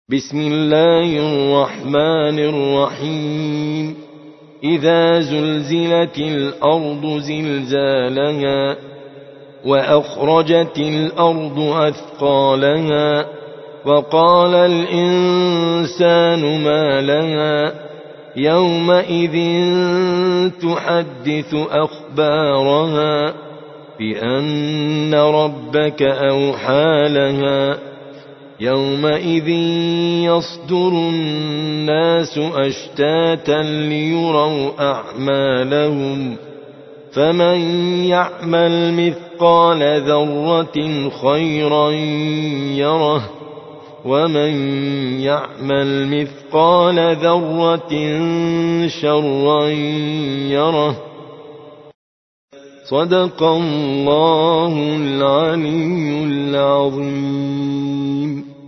بسم الله الرحمن الرحيم إذا زلزلت الأرض زلزالها وأخرجت الأرض أثقالها وقال الإنسان ما لها يومئذ تحدث أخبارها بأن ربك أوحى لها يومئذ يصدر الناس أشتاتا ليروا أعمالهم فمن يعمل مثقال ذرة خيرا يره ومن يعمل مثقال ذرة شرا يره. صدق الله العلي العظيم.